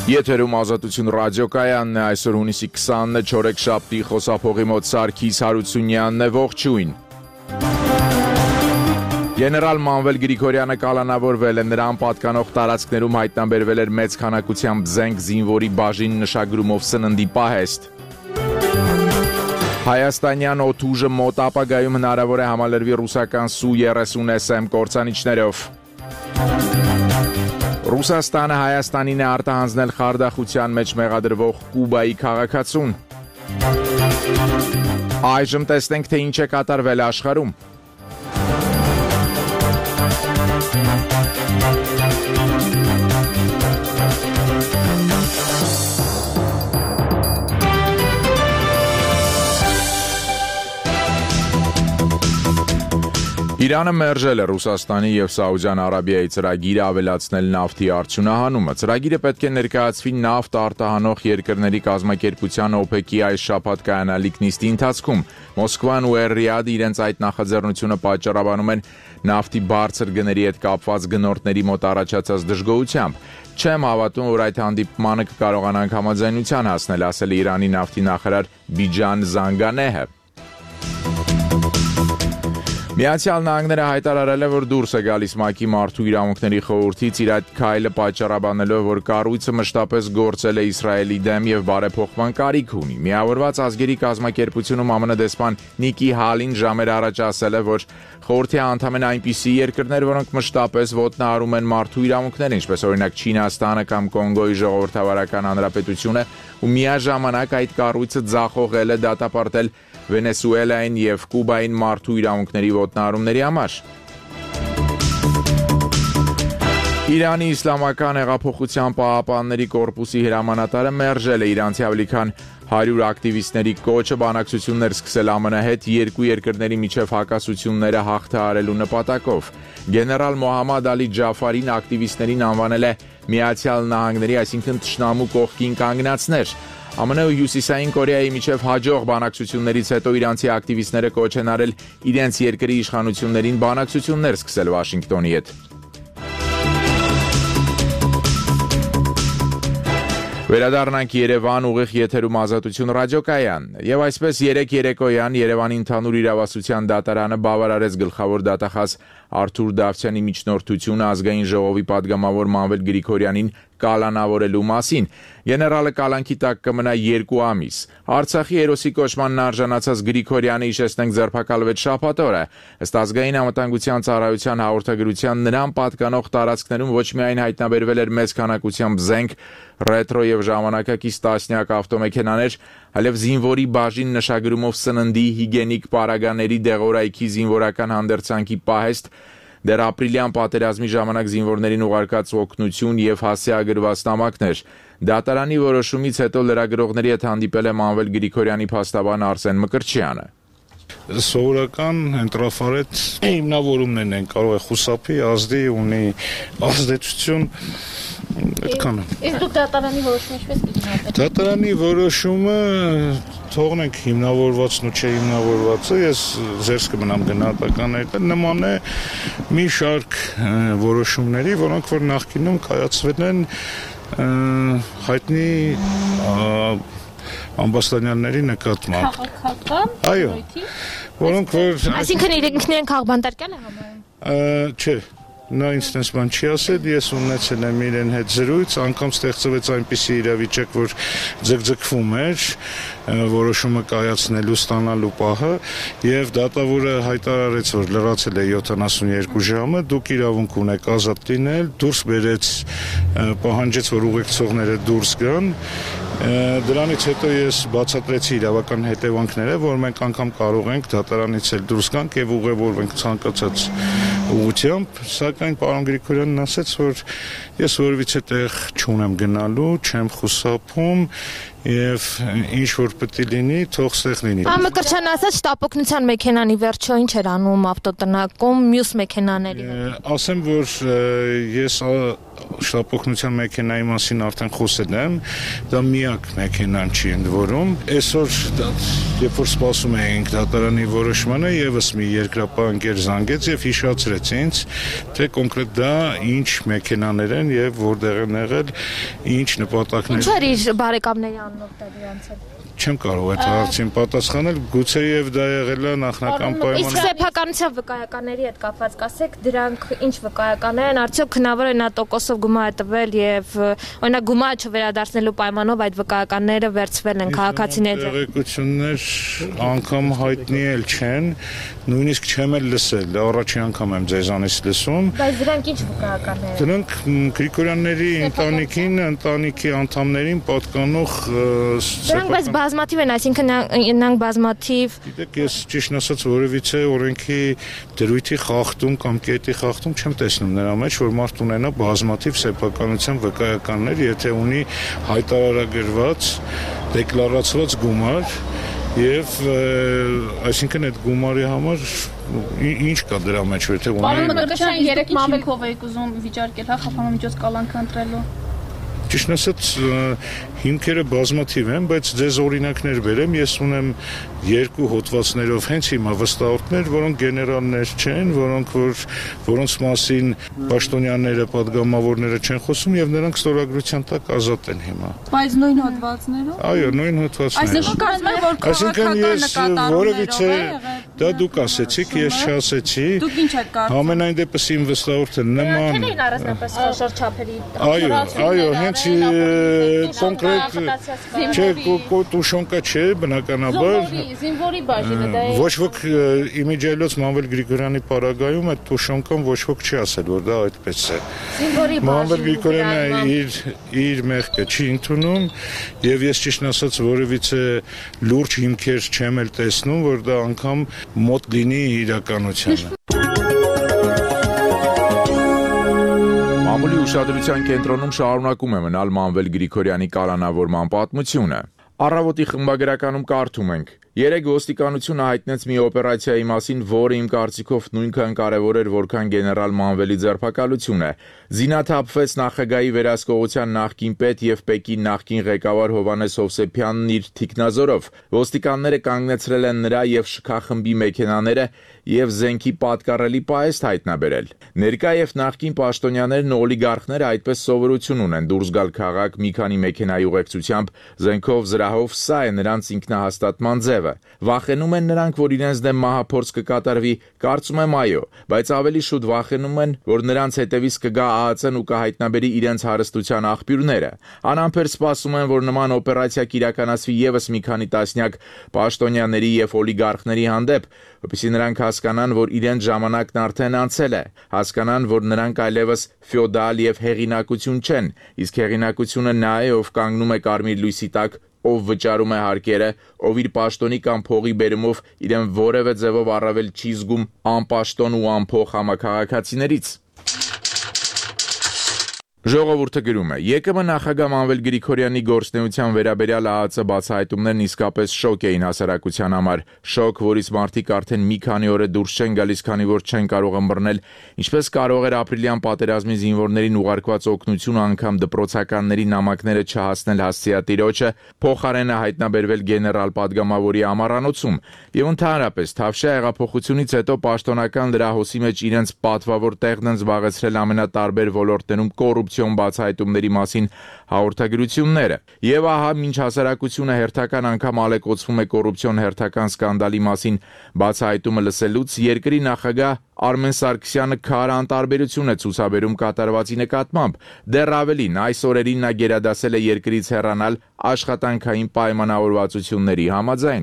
Եթերում Ազատություն ռադիոկայանն է, այսօր հունիսի 20-ը չորեքշաբթի խոսափողի մոտ Սարգիս Հարությունյանն է, ողջույն։ Գեներալ Մանվել Գրիգորյանը կալանավորվել է, նրան պատկանող տարածքներում հայտնաբերվել էր մեծ քանակությամբ զենք զինվորի բաժին նշագրումով սննդի պահեստ։ Հայաստանյան օդուժը մոտ ապագայում հնարավոր է համալրվի ռուսական Su-30SM կործանիչներով։ Ռուսաստանը Հայաստանին է արտահանձնել խարդախության մեջ մեղադրվող Կուբայի քաղաքացուն։ Այժմ տեսնենք, թե ինչ է կատարվել աշխարհում։ Իրանը մերժել է Ռուսաստանի և Սաուդյան Արաբիայի ծրագիրը ավելացնել նավթի արդյունահանումը։ Ծրագիրը պետք է ներկայացվի նավթ արտահանող երկրների կազմակերպության OPEC-ի այս շաբաթ կայանալիք նիստի ընթացքում։ Մոսկվան ու Ռիադը իրենց այդ նախաձեռնությունը պատճառաբանում են նավթի բարձր գների հետ կապված գնորդների մոտ առաջացած դժգոհությամբ։ Չեմ հավատում, որ այդ հանդիպմանը կկարողանանք համաձայնության հասնել, ասել է Իրանի նավթի նախարար Բիջան Զանգանեհը։ Միացյալ Նահանգները հայտարարել է, որ դուրս է գալիս ՄԱԿ-ի մարդու իրավունքների խորհրդից իր այդ քայլը պատճառաբանելով, որ կառույցը մշտապես գործել է Իսրայելի դեմ եւ բարեփոխման կարիք ունի։ Միավորված ազգերի կազմակերպությունում ԱՄՆ դեսպան Նիկի Հալին ժամեր առաջ ասել է, որ խորհրդի անդամ են այնպիսի երկրներ, որոնք մշտապես ոտնահարում են մարդու իրավունքները, ինչպես օրինակ Չինաստանը կամ Կոնգոյի Ժողովրդավարական Հանրապետությունը, ու միաժամանակ այդ կառույցը ձախողել է դատապարտել Վենեսուելային և Կուբային մարդու իրավունքների ոտնահարումների համար։ Իրանի իսլամական հեղափոխության պահապանների կորպուսի հրամանատարը մերժել է իրանցի ավելի քան 100 ակտիվիստների կոչը բանակցություններ սկսել ԱՄՆ հետ երկու երկրների միջև հակասությունները հաղթահարելու նպատակով։ Գեներալ Մոհամմադ Ալի Ջաֆարին ակտիվիստներին անվանել է Միացյալ Նահանգների, այսինքն թշնամու կողքին կանգնածներ։ ԱՄՆ ու Հյուսիսային Կորեայի միջև հաջող բանակցություններից հետո իրանցի ակտիվիստները կոչ են արել իրենց երկրի իշխանություններին բանակցություններ սկսել Վաշինգտոնի հետ։ Վերադառնանք Երևան, ուղիղ եթերում Ազատություն ռադիոկայան։ Եվ այսպես երեկոյան Երևանի ընդհանուր իրավասության դատարանը բավարարեց գլխավոր դատախազ Արթուր Դավթյանի միջնորդությունը ազգային ժողովի падգամավոր Մանվել Գրիգորյանին կալանավորելու մասին։ Գեներալը կալանքի տակ կմնա 2 ամիս։ Արցախի հերոսի կոչմանն արժանացած Գրիգորյանը, հիշեցնենք, ձերբակալվեց շաբաթ օրը։ Ըստ ազգային անվտանգության ծառայության հաղորդագրության, նրան պատկանող տարածքներում ոչ միայն հայտնաբերվել էր մեծ քանակությամբ զենք, ռետրո եւ ժամանակակից տասնյակ ավտոմեքենաներ, այլև զինվորի բաժին նշագրումով սննդի, հիգենիկ պարագաների, դեղորայքի զինվորական հանդերձանքի պահեստ, դեռ ապրիլյան պատերազմի ժամանակ զինվորներին ուղարկած օգնություն եւ հասցեագրված նամակներ։ Դատարանի որոշումից հետո լրագրողների հետ հանդիպել է Մանվել Գրիգորյանի փաստաբան Արսեն Մկրտչյանը։ Սովորական ընտրաֆարետ հիմնավորումներն են, կարող է խուսափի, ազդի, ունի ազդեցություն, այդքանը։ Իսկ դուք դատարանի որոշումը ինչպես կգնահատեք։ Դատարանի որոշումը թողնենք հիմնավորվածն ու չհիմնավորվածը, ես ձերս կմնամ գնահատականների, նման է մի շարք որոշումների, որոնք որ նախկինում կայացվել են հայտնի ամբաստանյանների նկատմամբ։ Քաղաքական։ Այո, որոնք որ Այսինքն ինքնին քաղբանտարկյալ է համարում։ Չէ, նա ինձ բան չի ասել, ես ունեցել եմ իրեն հետ զրույց, անգամ ստեղծվեց այնպիսի իրավիճակ, որ ձգձգվում էր որոշումը կայացնելու ստանալու պահը, եւ դատավորը հայտարարեց, որ լրացել է 72 ժամը, դուք իրավունք ունեք ազատ լինել, դուրս բերեց, պահանջեց, որ ուղեկցողները դուրս գան։ Դրանից հետո ես բացատրեցի իրավական հետևանքները, որ մենք անգամ կարող ենք դատարանից էլ դուրս գանք եւ ուղևորվենք ցանկացած ուղղությամբ, սակայն պարոն Գրիգորյանն ասաց, որ ես որևիցե տեղ չունեմ գնալու, չեմ խուսափում եւ ինչ որ պետք է լինի, թող ստեղ լինի։ Ամկրչան ասած շտապօգնության մեքենանի վերջո ինչ էր անում ավտոտնակում մյուս մեքենաների հետ։ Ասեմ, որ ես շտապօգնության մեքենայի մասին արդեն խոսել եմ, դա միակ մեքենան չի ընդ որում։ Այսօր երբ որ սպասում էինք դատարանի որոշմանը, եւս մի երկրապահ ընկեր զանգեց եւ հիշեցրեց ինձ, թե կոնկրետ դա ինչ մեքենաներ են եւ որտեղ են եղել, ինչ նպատակներ։ Ինչ էր իր բարեկամների անունով տեղի անցել։ Չեմ կարող այդ հարցին պատասխանել, գուցե եւ դա եղել է նախնական պայմաններ։ Իսկ սեփականության վկայականների հետ կապված կասեք, դրանք ինչ վկայականներ են, արդյոք հնարավոր է նա տոկոսով գումար տվել եւ օրինակ գումարը չվերադարձնելու պայմանով այդ վկայականները վերցվել են քաղաքացիների։ Տեղեկություններ անգամ հայտնի էլ չեն, նույնիսկ չեմ էլ լսել, առաջին անգամ եմ ձեզանից լսում։ Բայց դրանք ինչ վկայականներ են։ Դրանք Գրիգորյանների ընտանիքին, ընտանիքի անդամներին պատկանող Դրանք բայց բազմաթիվ են, այսինքն նրանք բազմաթիվ։ Գիտեք, ես ճիշտ ասած որևիցե օրենքի դրույթի խախտում կամ կետի խախտում չեմ տեսնում նրա մեջ, որ մարդ ունենա բազմաթիվ սեփականության վկայականներ, եթե ունի հայտարարագրված, դեկլարացված գումար եւ այսինքն այդ գումարի համար ինչ կա դրա մեջ, որ թե ունի։ Պարոն Մկրտչյան, 3 մամեքով եք ուզում վիճարկել, հա, խափանումիջոց կալանք ընտրելու։ Ճիշտ ասած հիմքերը բազմաթիվ են, բայց ձեզ օրինակներ բերեմ, ես ունեմ 2 հոդվածներով հենց հիմա վստահորդներ, որոնք գեներալներ չեն, որոնց մասին պաշտոնյաները, падգամավորները չեն խոսում եւ նրանք ստորագրության տակ ազատ են հիմա։ Բայց նույն հոդվածներով։ Այո, նույն հոդվածներով։ Այսինքն ես որևիցե դա դուք ասեցիք, ես չասեցի։ Դուք ինչ եք կարծում։ Համենայն դեպս իմ վստահորդը նման։ Չէ՞ առանձնապես շրջափերի։ Այո, հենց կոնկրետ չէ, տուշոնկա չէ, բնականաբար Զինվորի բաժինը դա է։ ոչ ոք իմիջիայլոց Մանվել Գրիգորյանի պարագայում այդ տուշոնկան ոչ ոք չի ասել, որ դա այդպես է։ Զինվորի Մանվել Գրիգորյանը իր մեղքը չի ընդունում եւ ես ճիշտ ասած որևիցե լուրջ հիմքեր չեմ էլ տեսնում, որ դա անգամ մոտ լինի իրականությանը։ Մամուլի ուշադրության կենտրոնում շարունակում է մնալ Մանվել Գրիգորյանի կալանավորման պատմությունը։ Առավոտի խմբագրականում կարդում ենք. 3 ոստիկանությունը հայտնեց մի օպերացիայի մասին, որը իմ կարծիքով նույնքան կարևոր էր, որքան գեներալ Մանվելի ձերբակալությունը։ Զինաթափվեց նախագահի վերահսկողության նախկին պետ եւ ՊԵԿ-ի նախկին ղեկավար Հովհաննես Հովսեփյանն իր թիկնազորով։ Ոստիկանները կանգնեցրել են նրա եւ շքախմբի մեքենաները եւ զենքի պատկառելի պահեստ հայտնաբերել։ Ներկա եւ նախկին պաշտոնյաներն ու օլիգարխները այդպես սովորություն ունեն դուրս գալ քաղաք մի քանի մեքենայի ուղեկցությամբ, զենքով, զրահով, սա է նրանց ինքնահաստատման ձևը։ Վախենում են նրանք, որ իրենց դեմ մահափորձ կկատարվի, կարծում եմ այո, բայց ավելի շուտ վախենում են, որ նրանց հետևից կգա ԱԱՑ-ն ու կհայտնաբերի իրենց հարստության աղբյուրները։ Անամբեր սպասում են, որ նման օպերացիա կիրականացվի եւս մի քանի տասնյակ պաշտոնյաների եւ օլիգարխների հանդեպ, որպեսզի նրանք հասկանան, որ իրենց ժամանակն արդեն անցել է, հասկանան, որ նրանք այլևս ֆեոդալ եւ հեղինակություն չեն, իսկ հեղինակությունը նա է, ով կանգնում է կարմիր լույսի տակ, ով վճարում է հարկերը, ով իր պաշտոնի կամ փողի բերումով իրեն որևէ ձևով առավել չի զգում անպաշտոն ու անփող համաքաղաքացիներից։ Ժողովուրդը գրում է. ԵԿՄ նախագահ Մանվել Գրիգորյանի գործունեության վերաբերյալ ԱԱՑ բացահայտումներն իսկապես շոկ էին հասարակության համար, շոկ, որից մարդիկ արդեն մի քանի օր է դուրս չեն գալիս, քանի որ չեն կարող ըմբռնել, ինչպես կարող էր ապրիլյան պատերազմի զինվորներին ուղարկված օգնությունը անգամ դպրոցականների նամակները չհասնել հասցեատիրոջը, փոխարենը հայտնաբերվել գեներալ падգամավորի ամառանոցում, եւ ընդհանրապես Թավշյա հեղափոխությունից հետո պաշտոնական լրահոսի մեջ իրենց պատվավոր տեղն են զբաղեցրել ամենատարբեր ոլորտներում կոռուպցիոն բացահայտումների մասին հաղորդագրությունները։ Եվ ահա մինչ հասարակությունը հերթական անգամ ալեկոծվում է կոռուպցիոն հերթական սկանդալի մասին բացահայտումը լսելուց, երկրի նախագահ Արմեն Սարգսյանը քար անտարբերություն է ցուցաբերում կատարվածի նկատմամբ։ Դեռ ավելին, այս օրերին նա գերադասել է երկրից հեռանալ աշխատանքային պայմանավորվածությունների համաձայն։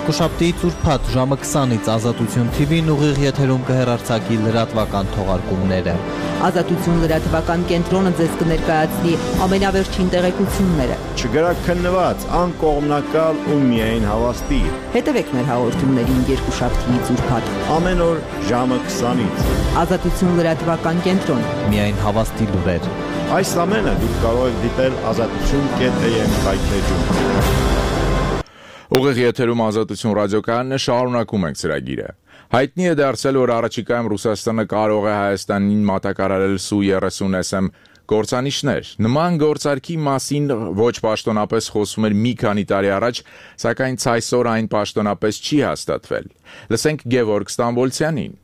Երկուշաբթի ծուրփաթ ժամը 20-ից Ազատություն TV-ն ուղիղ եթերում կհեռարձակի լրատվական թողարկումները։ Ազատություն լրատվական կենտրոնը ձեզ կներկայացնի ամենավերջին տեղեկությունները։ Չգրակ քննված, անկողմնակալ ու միայն հավաստի։ Հետևեք մեր հաղորդումներին երկուշաբթիից ուրբաթ Ամեն օր ժամը 20-ից։ Ազատություն լրատվական կենտրոն։ Միայն հավաստի լուրեր։ Այս ամենը դուք կարող եք դիտել azatutun.am հայտնեջում։ Ուղիղ եթերում Ազատություն ռադիոկայանն շարունակում ենք ծրագիրը։ Հայտնի է դարձել, որ առաջիկայում Ռուսաստանը կարող է Հայաստանին մատակարարել Su-30SM գործանիշներ։ Նման գործարքի մասին ոչ պաշտոնապես խոսում էր մի քանի տարի առաջ, սակայն ցայսօր այն պաշտոնապես չի հաստատվել։ Լսենք Գևորգ Ստամբոլցյանին։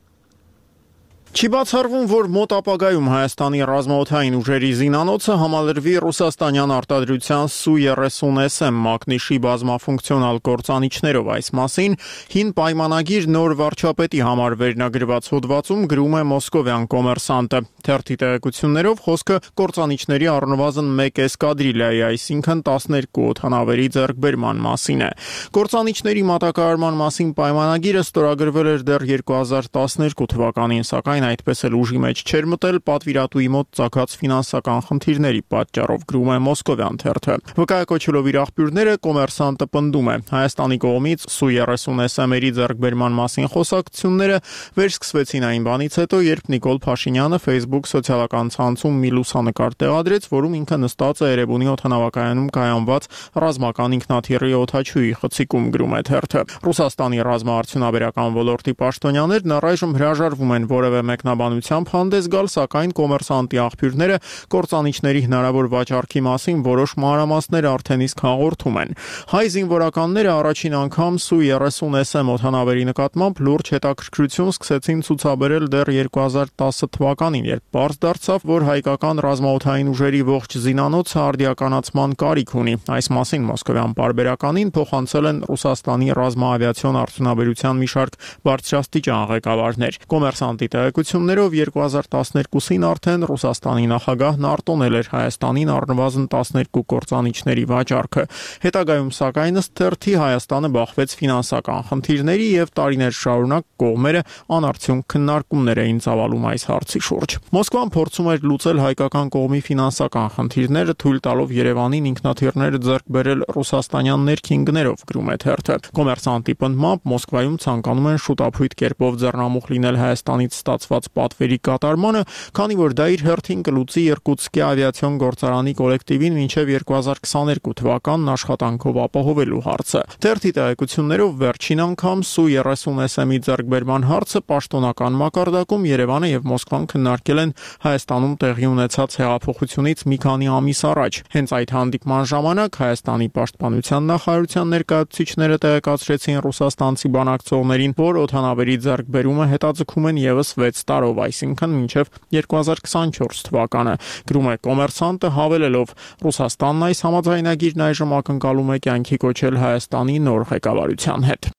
Չի բացառվում, որ մոտ ապագայում Հայաստանի ռազմաօդային ուժերի զինանոցը համալրվի ռուսաստանյան արտադրության Su-30SM մակնիշի բազմաֆունկցիոնալ գործանիչներով։ Այս մասին հին պայմանագիր նոր վարչապետի համար վերնագրված հոդվածում գրում է Մոսկովյան Կոմերսանտը։ Թերթի տեղեկություններով խոսքը գործանիչների առնվազն 1 էսկադրիլիայի, այսինքն 12 օդանավերի ձեռքբերման մասին է։ Գործանիչների մատակարարման մասին պայմանագիրը ստորագրվել էր դեռ 2012 թվականին, սակայն այդպես էլ ուժի մեջ չէր մտել պատվիրատուի մոտ ծագած ֆինանսական խնդիրների պատճառով, գրում է Մոսկովյան թերթը։ Վկայակոչելով իր աղբյուրները, Կոմերսանտը պնդում է, Հայաստանի կողմից Su-30SM-երի ձեռքբերման մասին խոսակցությունները վերսկսվեցին այն բանից հետո, երբ Նիկոլ Փաշինյանը Facebook սոցիալական ցանցում մի լուսանկար տեղադրեց, որում ինքը նստած է Էրեբունի օդանավակայանում կայանված ռազմական ինքնաթիռի օդաչուի խցիկում, գրում է թերթը։ Ռուսաստանի ռազմաարդյունաբերական ոլորտի պաշտոնյաներն առայժմ հրաժարվում են որևէ մեկնաբանությամբ հանդես գալ, սակայն Կոմերսանտի աղբյուրները կործանիչների հնարավոր վաճառքի մասին որոշ մանրամասներ արդեն իսկ հաղորդում են։ Հայ զինվորականները առաջին անգամ Su-30SM օդանավերի նկատմամբ լուրջ հետաքրքրություն սկսեցին ցուցաբերել դեռ 2010 թվականին, երբ պարզ դարձավ, որ հայկական ռազմաօդային ուժերի ողջ զինանոցը արդիականացման կարիք ունի։ Այս մասին Մոսկովյան պարբերականին փոխանցել են Ռուսաստանի ռազմաավիացիոն արդյունաբերության մի շարք բարձրաստիճան ղեկավարներ։ Կոմերսանտի տեղեկություններով 2012-ին արդեն Ռուսաստանի նախագահն արտոնել էր Հայաստանին առնվազն 12 կործանիչների վաճառքը։ Հետագայում սակայն ըստ թերթի Հայաստանը բախվեց ֆինանսական խնդիրների եւ տարիներ շարունակ կողմերը անարդյունք քննարկումներ էին ծավալում այս հարցի շուրջ։ Մոսկվան փորձում էր լուծել հայկական կողմի ֆինանսական խնդիրները, թույլ տալով Երևանին ինքնաթիռներ ձեռք բերել ռուսաստանյան ներքին գներով, գրում է թերթը։ Կոմերսանտի պնդմամբ Մոսկվայում ցանկանում են շուտափույթ կերպով ձեռնամուխ լինել Հայաստանից ստացված պատվերի կատարմանը, քանի որ դա իր հերթին կլուծի Իրկուտսկի ավիացիոն գործարանի կոլեկտիվին մինչև 2022 թվականն աշխատանքով ապահովելու հարցը։ Թերթի տեղեկություններով վերջին անգամ Su-30SM-ի ձեռքբերման հարցը պաշտոնական մակարդակում Երևանը եւ Մոսկվան քննարկել են Հայաստանում տեղի ունեցած հեղափոխությունից մի քանի ամիս առաջ։ Հենց այդ հանդիպման ժամանակ Հայաստանի պաշտպանության նախարարության ներկայացուցիչները տեղեկացրեցին ռուսաստանցի բանակցողներին, որ օդանավերի ձեռքբերումը հետաձգում են եւս 6 տարով, այսինքն մինչև 2024 թվականը, գրում է Կոմերսանտը, հավելելով. Ռուսաստանն այս համաձայնագիրն այժմ ակնկալում է կյանքի կոչել Հայաստանի նոր ղեկավարության հետ։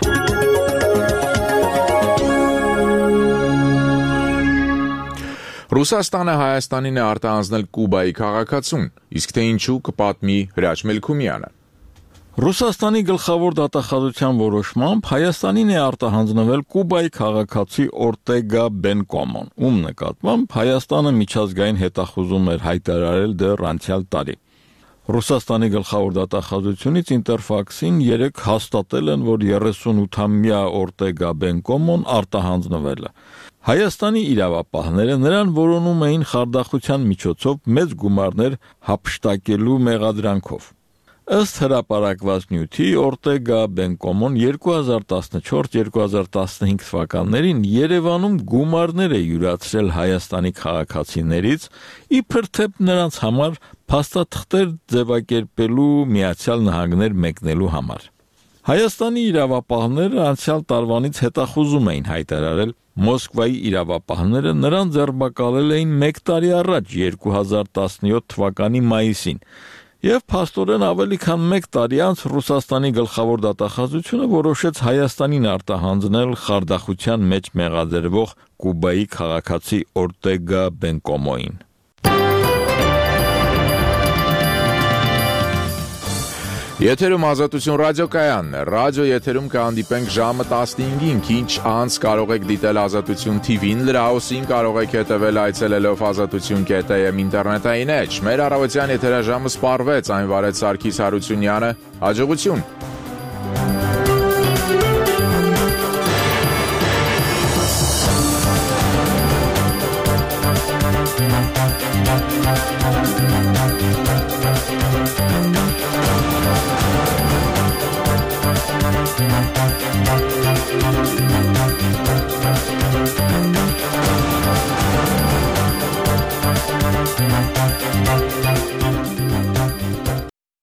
Ռուսաստանը Հայաստանին է արտահանձնել Կուբայի քաղաքացուն, իսկ թե ինչու կպատմի Հրաչ Մելքումյանը։ Ռուսաստանի գլխավոր դատախազության որոշմամբ Հայաստանին է արտահանձնվել Կուբայի քաղաքացի Օրտեգա Բենկոմոն, ում նկատմամբ Հայաստանը միջազգային հետախուզում էր հայտարարել դեռ անցյալ տարի։ Ռուսաստանի գլխավոր դատախազությունից Ինտերֆաքսին 3 հաստատել են, որ 38-ամյա Օրտեգա Բենկոմոն արտահանձնվել է։ Հայաստանի իրավապահները նրան որոնում էին խարդախության միջոցով մեծ գումարներ հափշտակելու մեղադրանքով։ Ըստ հրապարակված նյութի Օրտեգա Բենկոմոն 2014-2015 թվականներին Երևանում գումարներ է յուրացրել Հայաստանի քաղաքացիներից, իբր թե նրանց համար փաստաթղթեր ձևակերպելու Միացյալ Նահանգներ մեկնելու համար։ Հայաստանի իրավապահները անցյալ տարվանից հետախուզում էին հայտարարել, Մոսկվայի իրավապահները նրան ձերբակալել էին 1 տարի առաջ 2017 թվականի մայիսին։ Եվ փաստորեն ավելի քան 1 տարի անց Ռուսաստանի գլխավոր դատախազությունը որոշեց Հայաստանին արտահանձնել խարդախության մեջ մեղադրվող Կուբայի քաղաքացի Օրտեգա Բենկոմոին։ Եթերում Ազատություն ռադիոկայանն է։ Ռադիո եթերում կհանդիպենք ժամը 15-ին, քիչ անց կարող եք դիտել Ազատություն TV-ն, լրահոսին կարող եք հետևել այցելելով azatutun.am ինտերնետային էջ։ Մեր առավոտյան եթերաժամը սպառվեց, այն վարեց Սարգիս Հարությունյանը։ Հաջողություն։